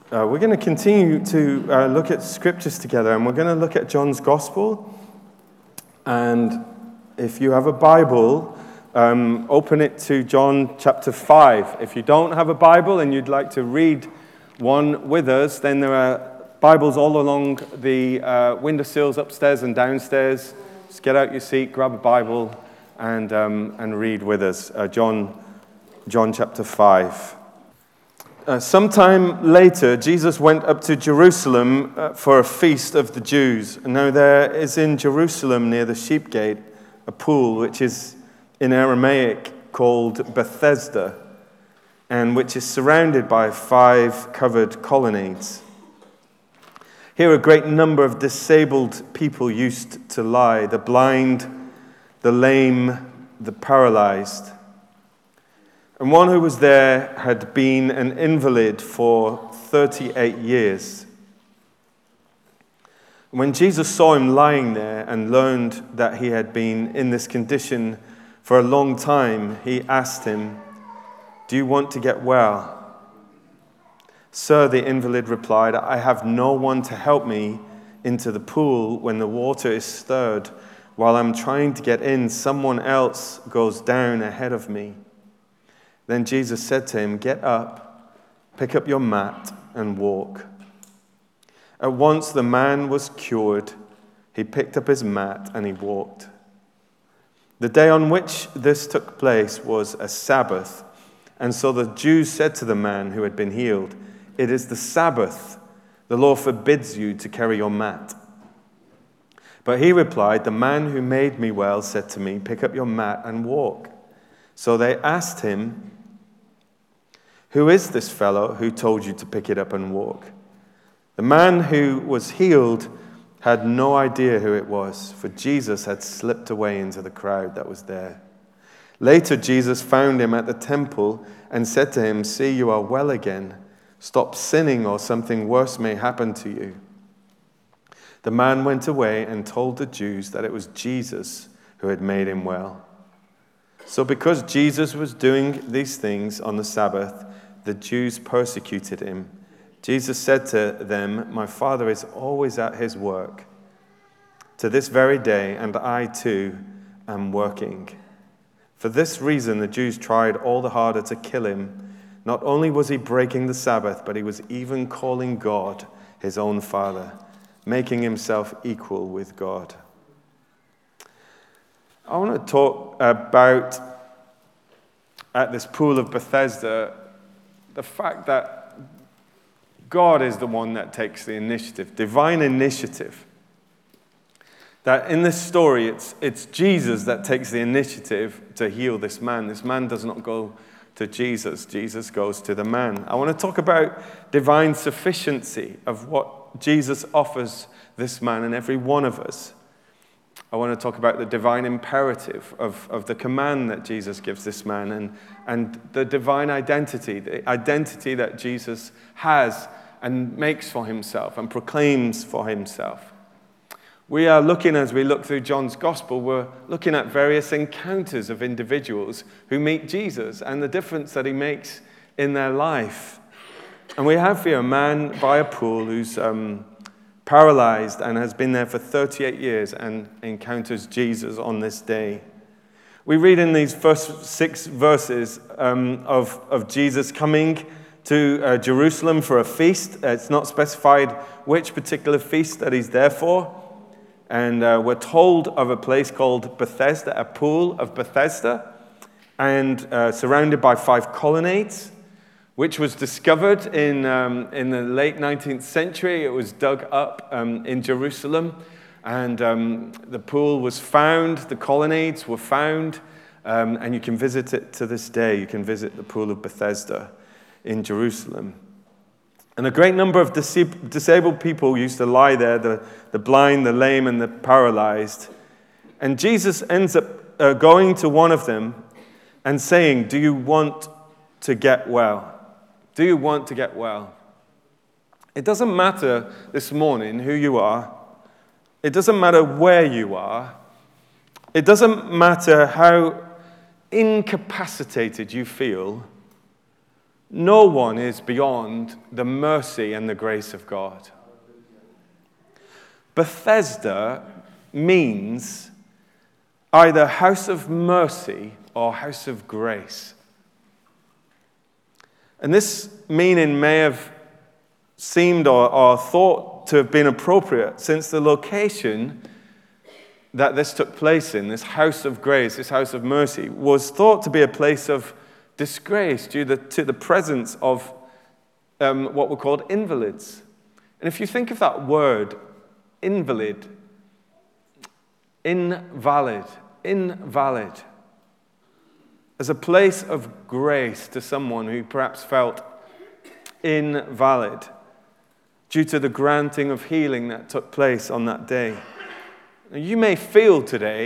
We're going to continue to look at scriptures together, and we're going to look at John's Gospel. And if you have a Bible, open it to John chapter 5. If you don't have a Bible and you'd like to read one with us, then there are Bibles all along the windowsills upstairs and downstairs. Just get out your seat, grab a Bible, and read with us. John chapter 5. Sometime later, Jesus went up to Jerusalem for a feast of the Jews. Now there is in Jerusalem near the sheep gate a pool which is in Aramaic called Bethesda, and which is surrounded by 5 covered colonnades. Here a great number of disabled people used to lie: the blind, the lame, the paralyzed. And one who was there had been an invalid for 38 years. When Jesus saw him lying there and learned that he had been in this condition for a long time, he asked him, "Do you want to get well?" "Sir," the invalid replied, "I have no one to help me into the pool when the water is stirred. While I'm trying to get in, someone else goes down ahead of me." Then Jesus said to him, "Get up, pick up your mat, and walk." At once the man was cured. He picked up his mat and he walked. The day on which this took place was a Sabbath, and so the Jews said to the man who had been healed, "It is the Sabbath. The law forbids you to carry your mat." But he replied, "The man who made me well said to me, 'Pick up your mat and walk.'" So they asked him, "Who is this fellow who told you to pick it up and walk?" The man who was healed had no idea who it was, for Jesus had slipped away into the crowd that was there. Later, Jesus found him at the temple and said to him, "See, you are well again. Stop sinning, or something worse may happen to you." The man went away and told the Jews that it was Jesus who had made him well. So because Jesus was doing these things on the Sabbath, the Jews persecuted him. Jesus said to them, "My Father is always at his work to this very day, and I too am working." For this reason, the Jews tried all the harder to kill him. Not only was he breaking the Sabbath, but he was even calling God his own Father, making himself equal with God. I want to talk about, at this pool of Bethesda, the fact that God is the one that takes the initiative, divine initiative. That in this story, it's Jesus that takes the initiative to heal this man. This man does not go to Jesus. Jesus goes to the man. I want to talk about divine sufficiency of what Jesus offers this man and every one of us. I want to talk about the divine imperative of the command that Jesus gives this man and the divine identity, the identity that Jesus has and makes for himself and proclaims for himself. We are looking, as we look through John's Gospel, we're looking at various encounters of individuals who meet Jesus and the difference that he makes in their life. And we have here a man by a pool who's paralyzed and has been there for 38 years and encounters Jesus on this day. We read in these first 6 verses of Jesus coming to Jerusalem for a feast. It's not specified which particular feast that he's there for. And we're told of a place called Bethesda, a pool of Bethesda, and surrounded by 5 colonnades, which was discovered in the late 19th century. It was dug up in Jerusalem, and the pool was found, the colonnades were found, and you can visit it to this day. You can visit the pool of Bethesda in Jerusalem. And a great number of disabled people used to lie there, the blind, the lame, and the paralyzed. And Jesus ends up going to one of them and saying, "Do you want to get well? Do you want to get well?" It doesn't matter this morning who you are. It doesn't matter where you are. It doesn't matter how incapacitated you feel. No one is beyond the mercy and the grace of God. Bethesda means either house of mercy or house of grace. And this meaning may have seemed or thought to have been appropriate since the location that this took place in, this house of grace, this house of mercy, was thought to be a place of disgrace due to the presence of what were called invalids. And if you think of that word, invalid, invalid, as a place of grace to someone who perhaps felt invalid due to the granting of healing that took place on that day. Now, you may feel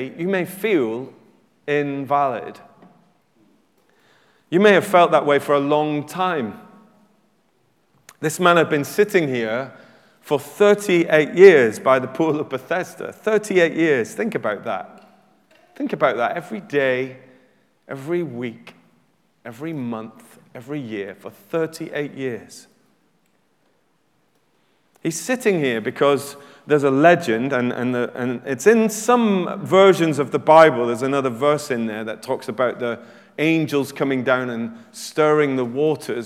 invalid. You may have felt that way for a long time. This man had been sitting here for 38 years by the pool of Bethesda. 38 years. Think about that. Think about that. Every day, every week, every month, every year, for 38 years. He's sitting here because there's a legend, and it's in some versions of the Bible. There's another verse in there that talks about the angels coming down and stirring the waters.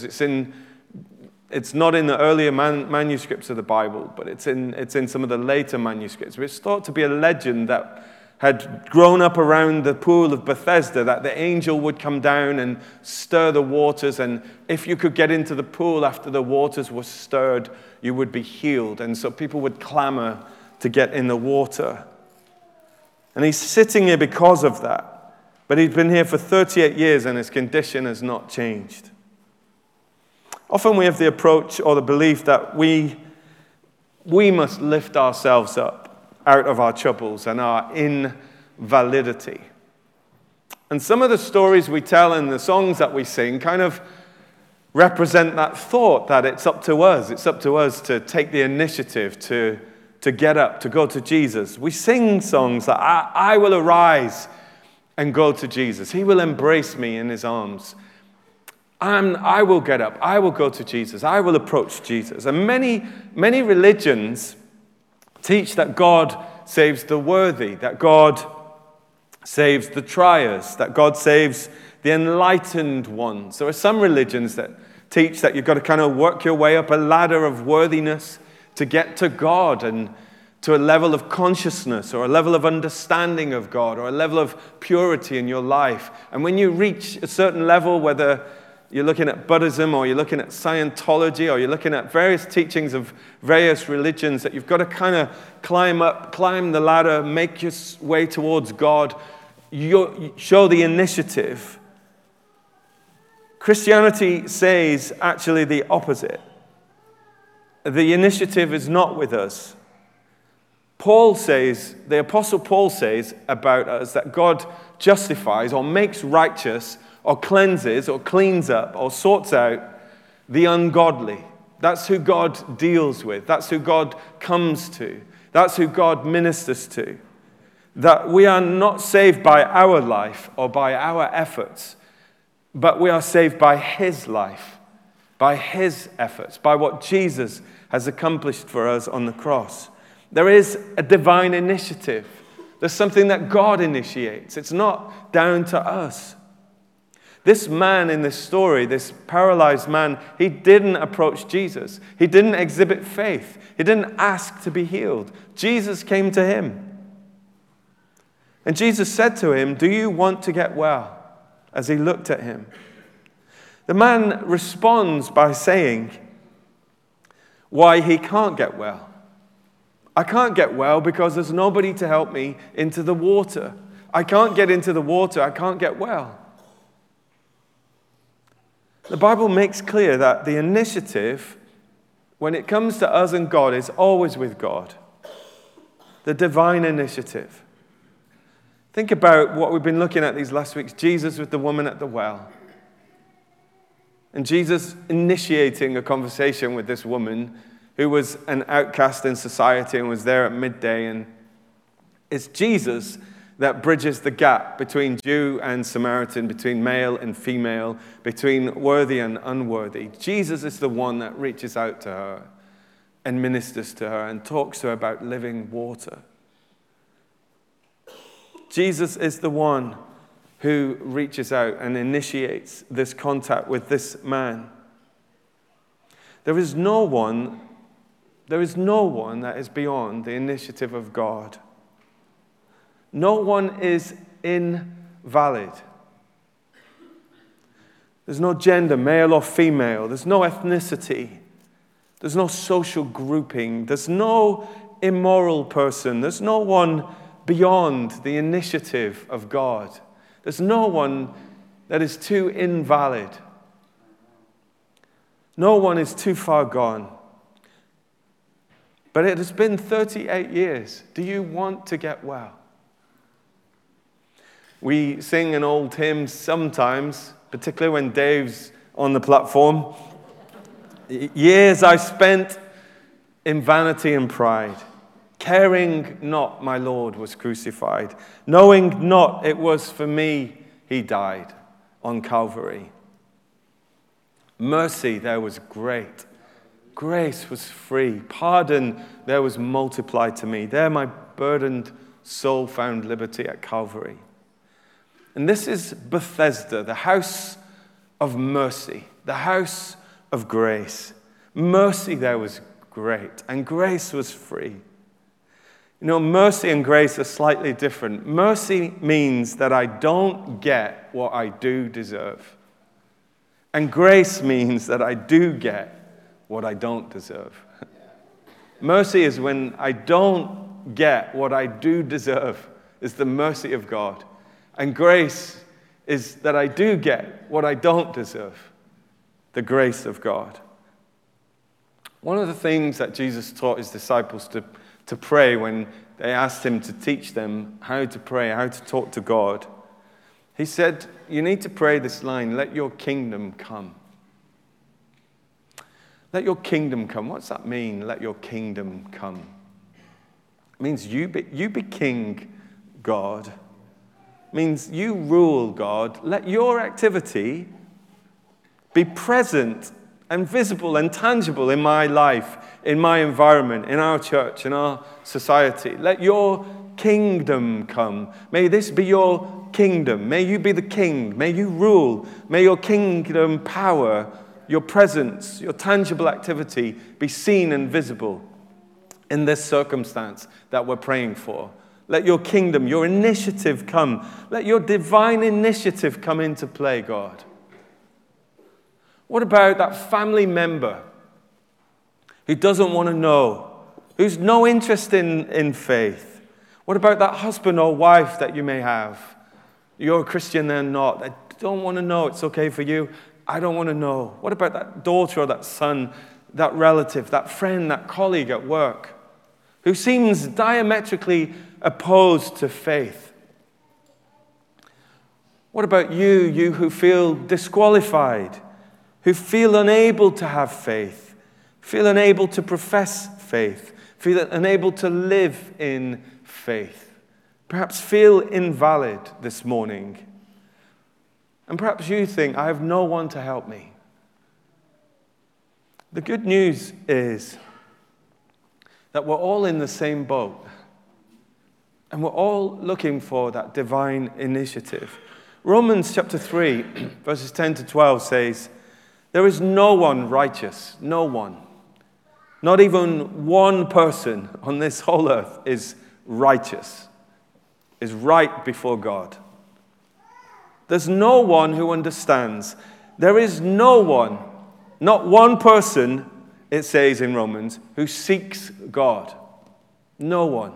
It's not in the earlier manuscripts of the Bible, but it's in some of the later manuscripts. It's thought to be a legend that had grown up around the pool of Bethesda, that the angel would come down and stir the waters, and if you could get into the pool after the waters were stirred, you would be healed. And so people would clamor to get in the water. And he's sitting here because of that. But he's been here for 38 years and his condition has not changed. Often we have the approach or the belief that we must lift ourselves up out of our troubles and our invalidity. And some of the stories we tell and the songs that we sing kind of represent that thought that it's up to us. It's up to us to take the initiative to get up, to go to Jesus. We sing songs that I will arise and go to Jesus. He will embrace me in his arms. I will get up. I will go to Jesus. I will approach Jesus. And many religions teach that God saves the worthy, that God saves the triers, that God saves the enlightened ones. There are some religions that teach that you've got to kind of work your way up a ladder of worthiness to get to God and to a level of consciousness or a level of understanding of God or a level of purity in your life. And when you reach a certain level, whether you're looking at Buddhism or you're looking at Scientology or you're looking at various teachings of various religions, that you've got to kind of climb the ladder, make your way towards God, you show the initiative. Christianity says actually the opposite. The initiative is not with us. The Apostle Paul says about us that God justifies or makes righteous or cleanses or cleans up or sorts out the ungodly. That's who God deals with. That's who God comes to. That's who God ministers to. That we are not saved by our life or by our efforts, but we are saved by his life, by his efforts, by what Jesus has accomplished for us on the cross. There is a divine initiative. There's something that God initiates. It's not down to us. This man in this story, this paralyzed man, he didn't approach Jesus. He didn't exhibit faith. He didn't ask to be healed. Jesus came to him. And Jesus said to him, "Do you want to get well?" As he looked at him. The man responds by saying why he can't get well. I can't get well because there's nobody to help me into the water. I can't get into the water. I can't get well. The Bible makes clear that the initiative, when it comes to us and God, is always with God. The divine initiative. Think about what we've been looking at these last weeks. Jesus with the woman at the well. And Jesus initiating a conversation with this woman who was an outcast in society and was there at midday. And it's Jesus that bridges the gap between Jew and Samaritan, between male and female, between worthy and unworthy. Jesus is the one that reaches out to her and ministers to her and talks to her about living water. Jesus is the one who reaches out and initiates this contact with this man. There is no one that is beyond the initiative of God. No one is invalid. There's no gender, male or female. There's no ethnicity. There's no social grouping. There's no immoral person. There's no one beyond the initiative of God. There's no one that is too invalid. No one is too far gone. But it has been 38 years. Do you want to get well? We sing an old hymn sometimes, particularly when Dave's on the platform. Years I spent in vanity and pride, caring not my Lord was crucified, knowing not it was for me he died on Calvary. Mercy there was great. Grace was free. Pardon there was multiplied to me. There my burdened soul found liberty at Calvary. And this is Bethesda, the house of mercy, the house of grace. Mercy there was great, and grace was free. You know, mercy and grace are slightly different. Mercy means that I don't get what I do deserve. And grace means that I do get what I don't deserve. Mercy is when I don't get what I do deserve, is the mercy of God. And grace is that I do get what I don't deserve, the grace of God. One of the things that Jesus taught his disciples to pray when they asked him to teach them how to pray, how to talk to God, he said, you need to pray this line, let your kingdom come. Let your kingdom come. What's that mean, let your kingdom come? It means you be king, God. It means you rule, God. Let your activity be present and visible and tangible in my life, in my environment, in our church, in our society. Let your kingdom come. May this be your kingdom. May you be the king. May you rule. May your kingdom power, your presence, your tangible activity be seen and visible in this circumstance that we're praying for. Let your kingdom, your initiative come. Let your divine initiative come into play, God. What about that family member who doesn't want to know, who's no interest in faith? What about that husband or wife that you may have? You're a Christian, they're not. They don't want to know. It's okay for you. I don't want to know. What about that daughter or that son, that relative, that friend, that colleague at work who seems diametrically opposed to faith? What about you who feel disqualified, who feel unable to have faith, feel unable to profess faith, feel unable to live in faith, perhaps feel invalid this morning? And perhaps you think, I have no one to help me. The good news is that we're all in the same boat. And we're all looking for that divine initiative. Romans chapter 3, verses 10 to 12 says, there is no one righteous, no one. Not even one person on this whole earth is righteous, is right before God. There's no one who understands. There is no one, not one person, it says in Romans, who seeks God. No one.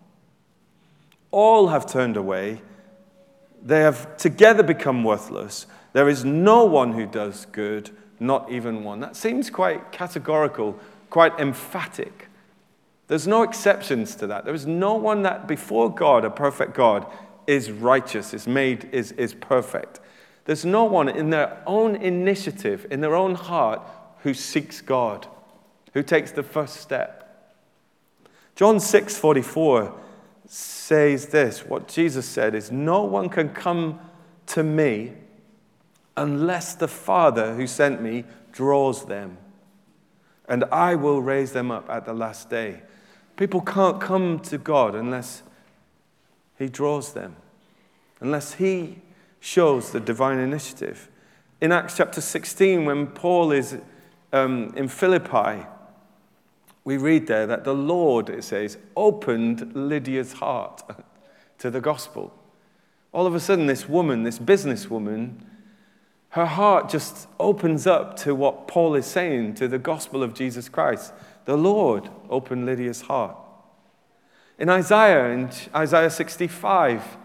All have turned away. They have together become worthless. There is no one who does good, not even one. That seems quite categorical, quite emphatic. There's no exceptions to that. There is no one that before God, a perfect God, is righteous, is perfect. There's no one in their own initiative, in their own heart, who seeks God, who takes the first step. John 6:44 says this. What Jesus said is, no one can come to me unless the Father who sent me draws them, and I will raise them up at the last day. People can't come to God unless he draws them, unless he shows the divine initiative. In Acts chapter 16, when Paul is in Philippi, we read there that the Lord, it says, opened Lydia's heart to the gospel. All of a sudden, this woman, this businesswoman, her heart just opens up to what Paul is saying, to the gospel of Jesus Christ. The Lord opened Lydia's heart. In Isaiah 65,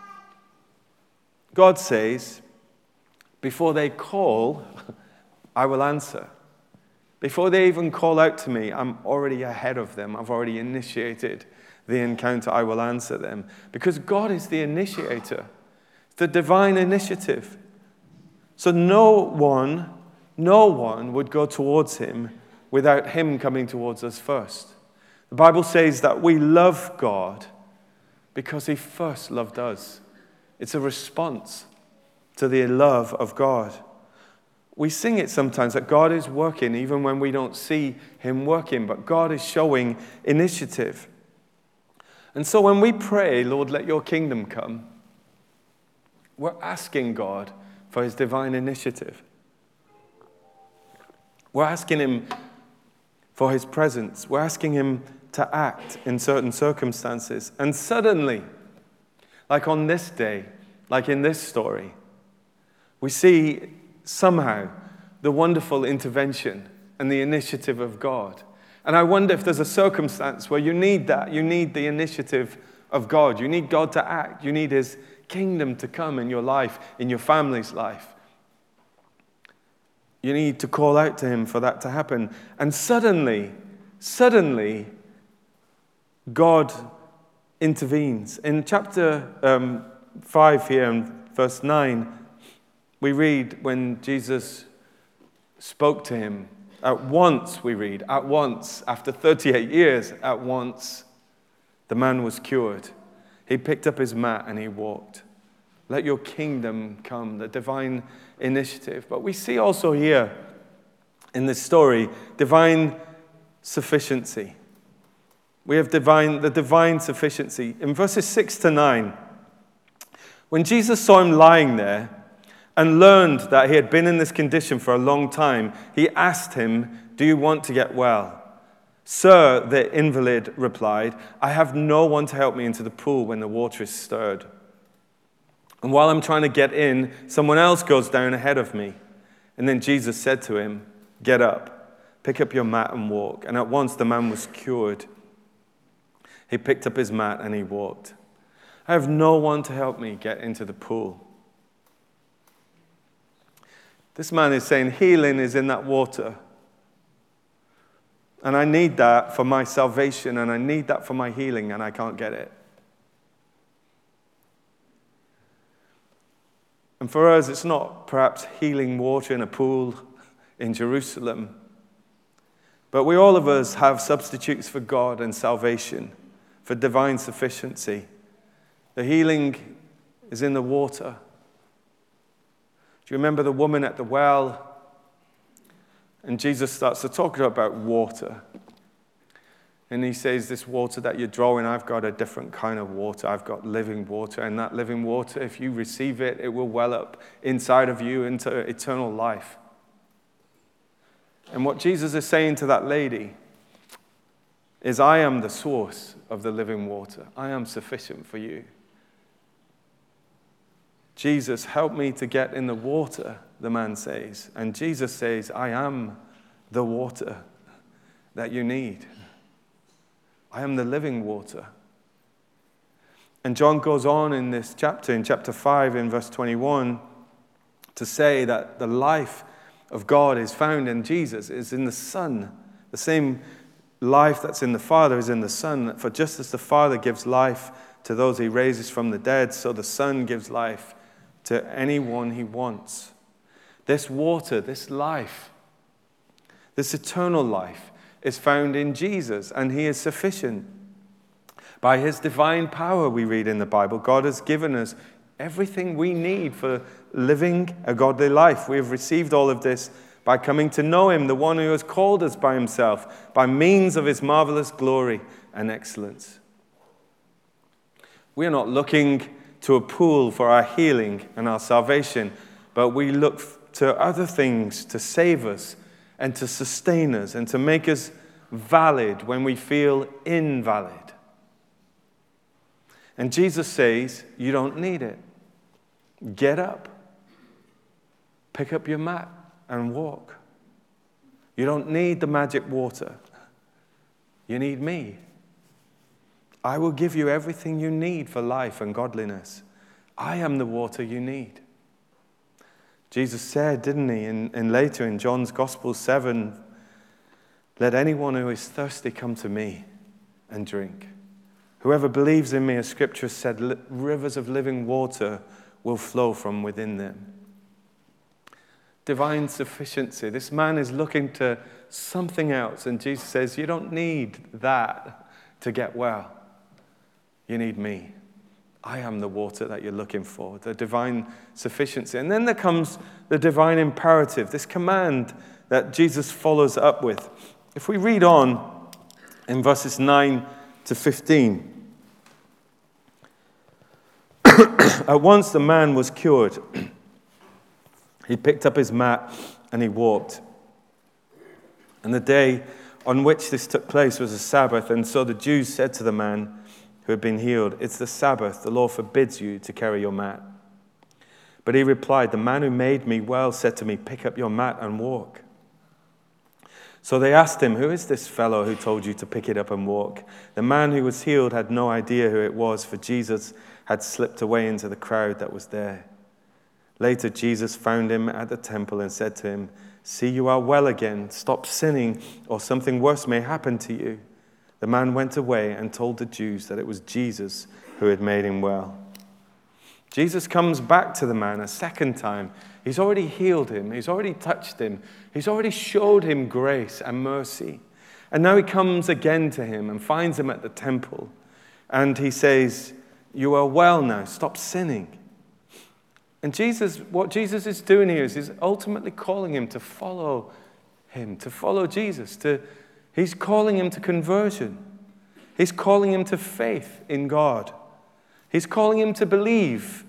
God says, before they call, I will answer. Before they even call out to me, I'm already ahead of them. I've already initiated the encounter. I will answer them. Because God is the initiator. It's the divine initiative. So no one would go towards him without him coming towards us first. The Bible says that we love God because he first loved us. It's a response to the love of God. We sing it sometimes that God is working even when we don't see him working, but God is showing initiative. And so when we pray, Lord, let your kingdom come, we're asking God for his divine initiative. We're asking him for his presence. We're asking him to act in certain circumstances. And suddenly, like on this day, like in this story, we see somehow the wonderful intervention and the initiative of God. And I wonder if there's a circumstance where you need that. You need the initiative of God. You need God to act. You need his kingdom to come in your life, in your family's life. You need to call out to him for that to happen. And suddenly, God intervenes. In chapter 5 here, in verse 9, we read when Jesus spoke to him, at once, after 38 years, at once, the man was cured. He picked up his mat and he walked. Let your kingdom come, the divine initiative. But we see also here in this story, divine sufficiency. We have the divine sufficiency. In verses 6 to 9, when Jesus saw him lying there and learned that he had been in this condition for a long time, he asked him, "Do you want to get well?" "Sir," the invalid replied, "I have no one to help me into the pool when the water is stirred. And while I'm trying to get in, someone else goes down ahead of me." And then Jesus said to him, "Get up, pick up your mat and walk." And at once the man was cured. He picked up his mat and he walked. I have no one to help me get into the pool. This man is saying healing is in that water. And I need that for my salvation, and I need that for my healing, and I can't get it. And for us, it's not perhaps healing water in a pool in Jerusalem. But all of us have substitutes for God and salvation, for divine sufficiency. The healing is in the water. Do you remember the woman at the well? And Jesus starts to talk about water. And he says, this water that you're drawing, I've got a different kind of water. I've got living water. And that living water, if you receive it, it will well up inside of you into eternal life. And what Jesus is saying to that lady is, I am the source of the living water. I am sufficient for you. Jesus, help me to get in the water, the man says. And Jesus says, I am the water that you need. I am the living water. And John goes on in this chapter, in chapter 5, in verse 21, to say that the life of God is found in Jesus, is in the Son. The same life that's in the Father is in the Son. For just as the Father gives life to those he raises from the dead, so the Son gives life to anyone he wants. This water, this life, this eternal life is found in Jesus, and he is sufficient. By his divine power, we read in the Bible, God has given us everything we need for living a godly life. We have received all of this by coming to know him, the one who has called us by himself, by means of his marvelous glory and excellence. We are not looking to a pool for our healing and our salvation, but we look to other things to save us and to sustain us and to make us valid when we feel invalid. And Jesus says, you don't need it. Get up, pick up your mat, and walk. You don't need the magic water. You need me. I will give you everything you need for life and godliness. I am the water you need. Jesus said, didn't he, and later in John's Gospel 7, let anyone who is thirsty come to me and drink. Whoever believes in me, as Scripture said, rivers of living water will flow from within them. Divine sufficiency. This man is looking to something else, and Jesus says, you don't need that to get well. You need me. I am the water that you're looking for, the divine sufficiency. And then there comes the divine imperative, this command that Jesus follows up with. If we read on in verses 9 to 15, at once the man was cured. He picked up his mat and he walked. And the day on which this took place was a Sabbath, and so the Jews said to the man who had been healed, it's the Sabbath, the law forbids you to carry your mat. But he replied, the man who made me well said to me, pick up your mat and walk. So they asked him, who is this fellow who told you to pick it up and walk? The man who was healed had no idea who it was, for Jesus had slipped away into the crowd that was there. Later, Jesus found him at the temple and said to him, see, you are well again. Stop sinning, or something worse may happen to you. The man went away and told the Jews that it was Jesus who had made him well. Jesus comes back to the man a second time. He's already healed him. He's already touched him. He's already showed him grace and mercy. And now he comes again to him and finds him at the temple. And he says, you are well now. Stop sinning. And what Jesus is doing here is he's ultimately calling him to follow Jesus. He's calling him to conversion. He's calling him to faith in God. He's calling him to believe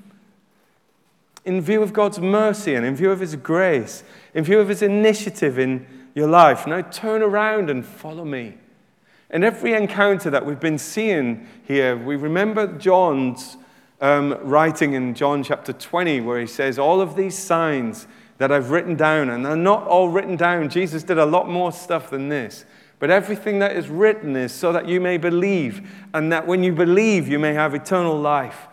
in view of God's mercy and in view of his grace, in view of his initiative in your life. Now turn around and follow me. In every encounter that we've been seeing here, we remember John's writing in John chapter 20, where he says, all of these signs that I've written down, and they're not all written down. Jesus did a lot more stuff than this. But everything that is written is so that you may believe, and that when you believe, you may have eternal life.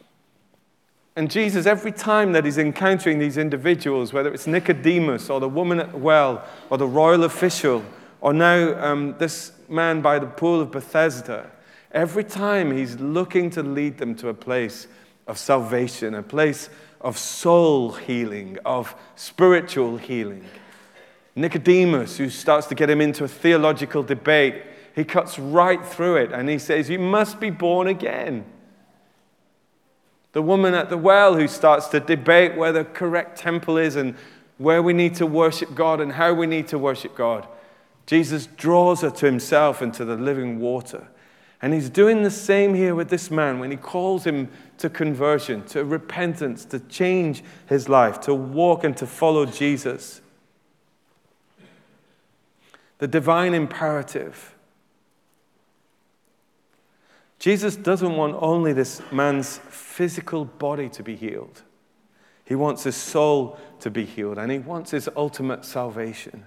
And Jesus, every time that he's encountering these individuals, whether it's Nicodemus or the woman at the well or the royal official, or now this man by the pool of Bethesda, every time he's looking to lead them to a place of salvation, a place of soul healing, of spiritual healing. Nicodemus, who starts to get him into a theological debate, he cuts right through it and he says, you must be born again. The woman at the well, who starts to debate where the correct temple is and where we need to worship God and how we need to worship God, Jesus draws her to himself and to the living water. And he's doing the same here with this man when he calls him to conversion, to repentance, to change his life, to walk and to follow Jesus. The divine imperative. Jesus doesn't want only this man's physical body to be healed. He wants his soul to be healed, and he wants his ultimate salvation.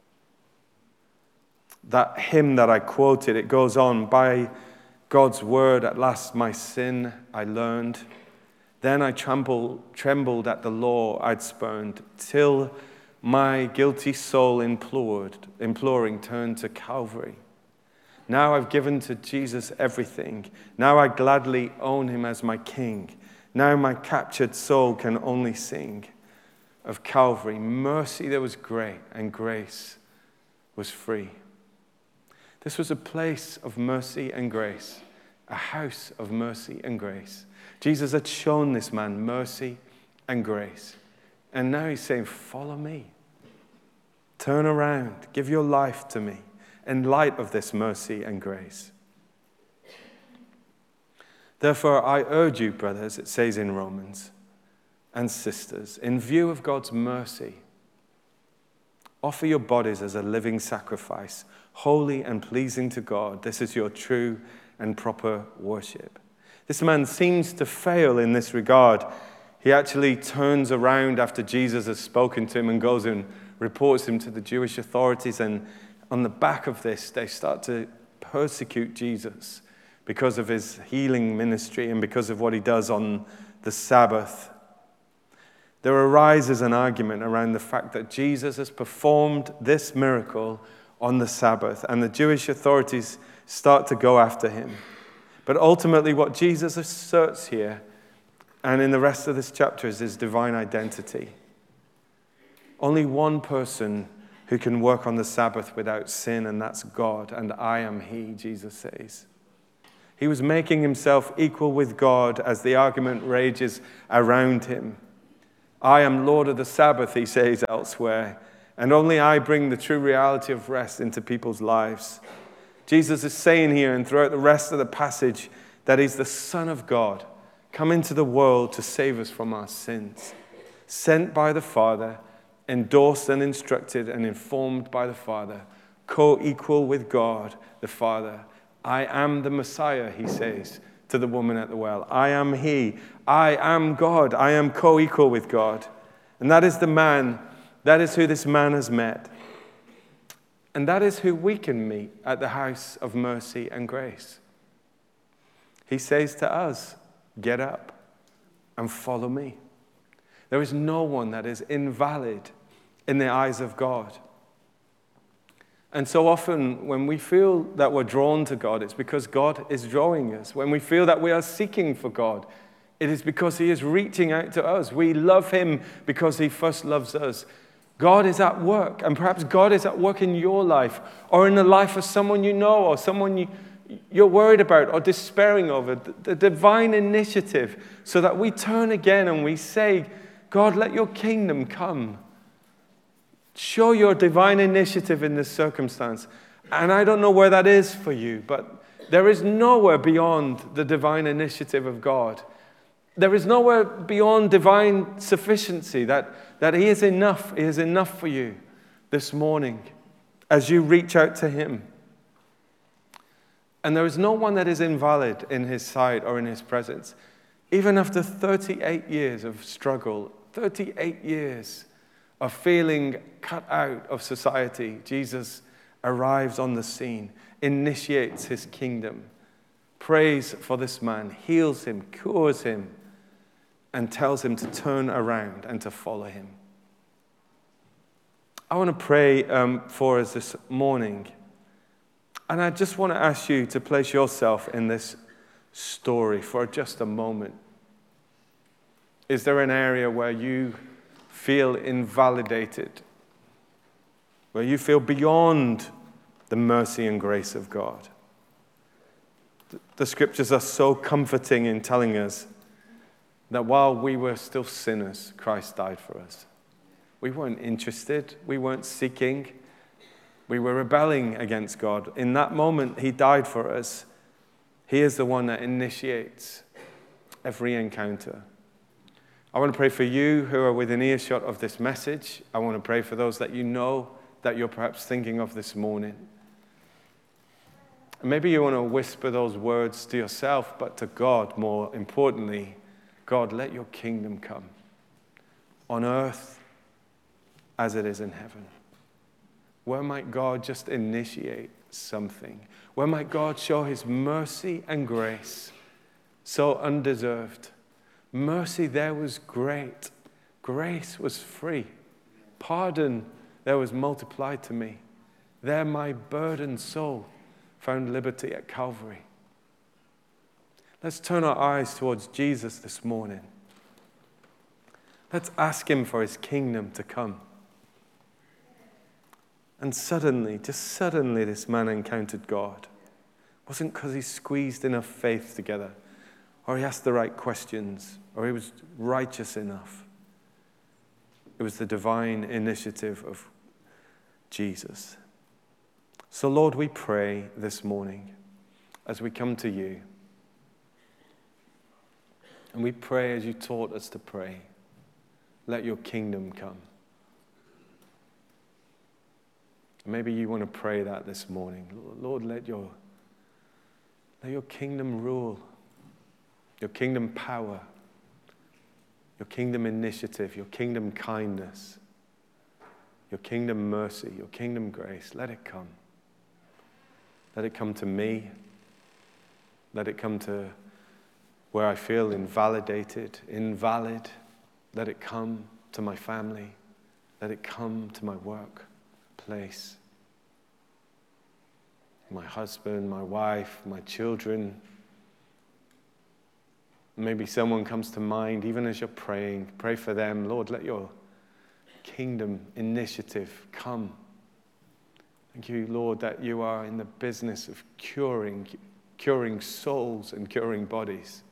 That hymn that I quoted, it goes on, by God's word at last my sin I learned. Then I trembled at the law I'd spurned, till my guilty soul imploring turned to Calvary. Now I've given to Jesus everything. Now I gladly own him as my king. Now my captured soul can only sing of Calvary. Mercy that was great and grace was free. This was a place of mercy and grace, a house of mercy and grace. Jesus had shown this man mercy and grace. And now he's saying, follow me. Turn around. Give your life to me in light of this mercy and grace. Therefore, I urge you, brothers, it says in Romans, and sisters, in view of God's mercy, offer your bodies as a living sacrifice, holy and pleasing to God. This is your true and proper worship. This man seems to fail in this regard. He actually turns around after Jesus has spoken to him and goes and reports him to the Jewish authorities. And on the back of this, they start to persecute Jesus because of his healing ministry and because of what he does on the Sabbath. There arises an argument around the fact that Jesus has performed this miracle on the Sabbath, and the Jewish authorities start to go after him. But ultimately, what Jesus asserts here, and in the rest of this chapter, is his divine identity. Only one person who can work on the Sabbath without sin, and that's God, and I am he, Jesus says. He was making himself equal with God as the argument rages around him. I am Lord of the Sabbath, he says elsewhere, and only I bring the true reality of rest into people's lives. Jesus is saying here and throughout the rest of the passage that he's the Son of God, come into the world to save us from our sins, sent by the Father, endorsed and instructed and informed by the Father, co-equal with God the Father. I am the Messiah, he says to the woman at the well. I am he. I am God. I am co-equal with God. And that is the man, that is who this man has met. And that is who we can meet at the house of mercy and grace. He says to us, get up and follow me. There is no one that is invalid in the eyes of God. And so often when we feel that we're drawn to God, it's because God is drawing us. When we feel that we are seeking for God, it is because he is reaching out to us. We love him because he first loves us. God is at work, and perhaps God is at work in your life or in the life of someone you know or someone you're worried about or despairing over. The divine initiative so that we turn again and we say, God, let your kingdom come. Show your divine initiative in this circumstance. And I don't know where that is for you, but there is nowhere beyond the divine initiative of God. There is nowhere beyond divine sufficiency that he is enough. He is enough for you this morning as you reach out to him. And there is no one that is invalid in his sight or in his presence. Even after 38 years of struggle, 38 years of feeling cut out of society, Jesus arrives on the scene, initiates his kingdom, prays for this man, heals him, cures him, and tells him to turn around and to follow him. I want to pray for us this morning. And I just want to ask you to place yourself in this story for just a moment. Is there an area where you feel invalidated, where you feel beyond the mercy and grace of God? The scriptures are so comforting in telling us that while we were still sinners, Christ died for us. We weren't interested, we weren't seeking, we were rebelling against God. In that moment, he died for us. He is the one that initiates every encounter. I want to pray for you who are within earshot of this message. I want to pray for those that you know that you're perhaps thinking of this morning. And maybe you want to whisper those words to yourself, but to God more importantly. God, let your kingdom come on earth as it is in heaven. Where might God just initiate something? Where might God show his mercy and grace so undeserved? Mercy there was great. Grace was free. Pardon there was multiplied to me. There my burdened soul found liberty at Calvary. Let's turn our eyes towards Jesus this morning. Let's ask him for his kingdom to come. And suddenly, just suddenly, this man encountered God. wasn't because he squeezed enough faith together, or he asked the right questions, or he was righteous enough. It was the divine initiative of Jesus. So, Lord, we pray this morning as we come to you, and we pray as you taught us to pray, let your kingdom come. Maybe you want to pray that this morning. Lord, let your kingdom rule, your kingdom power, your kingdom initiative, your kingdom kindness, your kingdom mercy, your kingdom grace. Let it come. Let it come to me. Let it come to where I feel invalidated, invalid. Let it come to my family. Let it come to my workplace. My husband, my wife, my children. Maybe someone comes to mind, even as you're praying. Pray for them. Lord, let your kingdom initiative come. Thank you, Lord, that you are in the business of curing souls and curing bodies.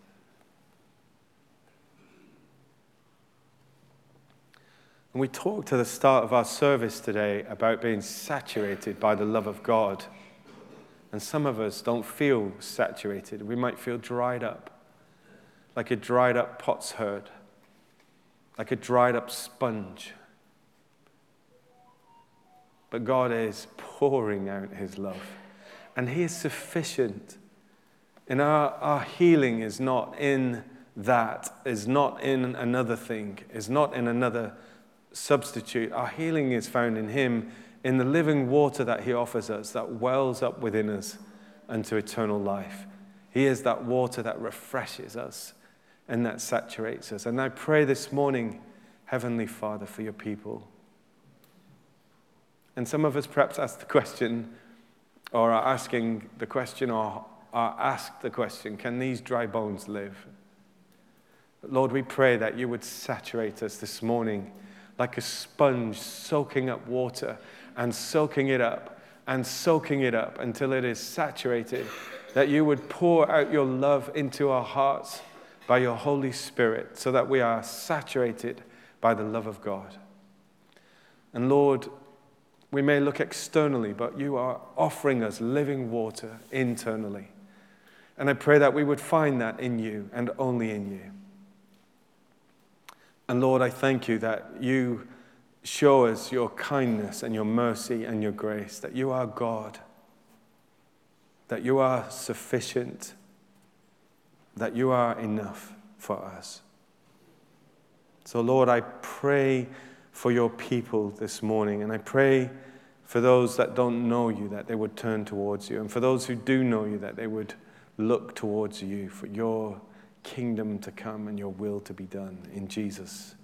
And we talked at the start of our service today about being saturated by the love of God. And some of us don't feel saturated. We might feel dried up, like a dried up pot's herd, like a dried up sponge. But God is pouring out his love. And he is sufficient. And our healing is not in that, is not in another thing, is not in another substitute. Our healing is found in him, in the living water that he offers us, that wells up within us unto eternal life. He is that water that refreshes us and that saturates us. And I pray this morning, Heavenly Father, for your people. And some of us perhaps ask the question, or are asking the question, or are asked the question, can these dry bones live? But Lord, we pray that you would saturate us this morning like a sponge soaking up water and soaking it up and soaking it up until it is saturated, that you would pour out your love into our hearts by your Holy Spirit so that we are saturated by the love of God. And Lord, we may look externally, but you are offering us living water internally. And I pray that we would find that in you and only in you. And Lord, I thank you that you show us your kindness and your mercy and your grace, that you are God, that you are sufficient, that you are enough for us. So Lord, I pray for your people this morning, and I pray for those that don't know you, that they would turn towards you, and for those who do know you, that they would look towards you for your kingdom to come and your will to be done. In Jesus'